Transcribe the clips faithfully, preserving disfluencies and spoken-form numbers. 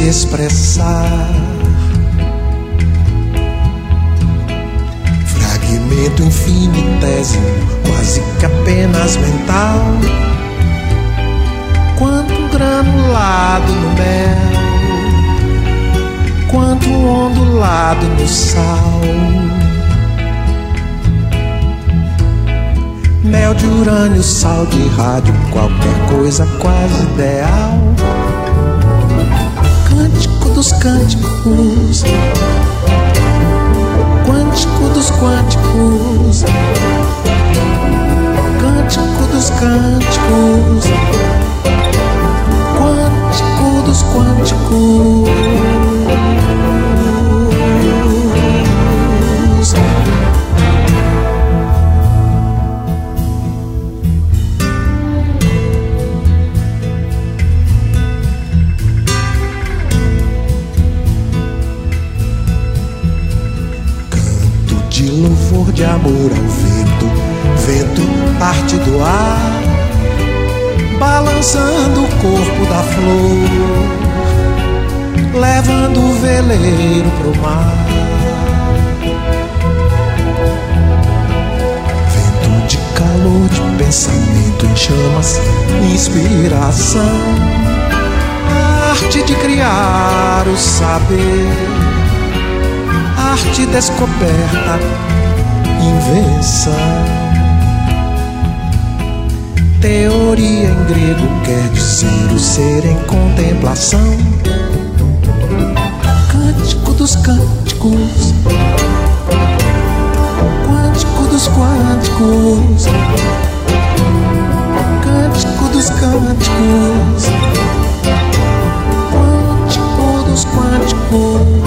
se expressar. Fragmento infinitésimo, quase que apenas mental. Quanto granulado no mel, quanto ondulado no sal. Mel de urânio, sal de rádio, qualquer coisa quase ideal. Cântico dos cânticos, quântico dos quânticos, cântico dos cânticos, quântico dos quânticos. De louvor, de amor ao vento, vento parte do ar, balançando o corpo da flor, levando o veleiro pro mar. Vento de calor, de pensamento em chamas, inspiração, a arte de criar o saber, arte descoberta, invenção. Teoria em grego quer dizer o ser em contemplação. Cântico dos cânticos, quântico dos quânticos, cântico dos cânticos, quântico dos quânticos.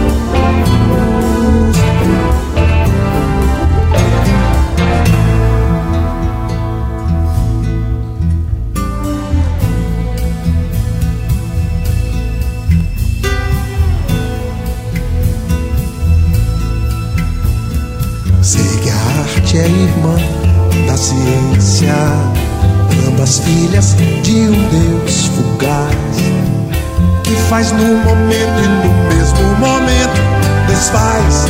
Sei que a arte é irmã da ciência, ambas filhas de um Deus fugaz, que faz no momento e no mesmo momento desfaz.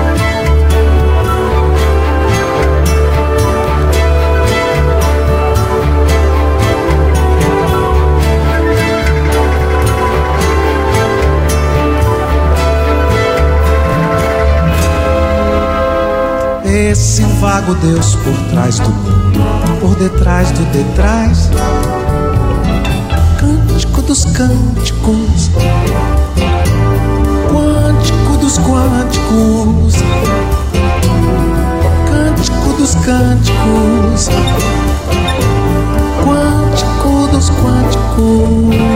Esse vago Deus por trás do mundo, por detrás do detrás. Cântico dos cânticos, quântico dos quânticos, cântico dos cânticos, quântico dos quânticos.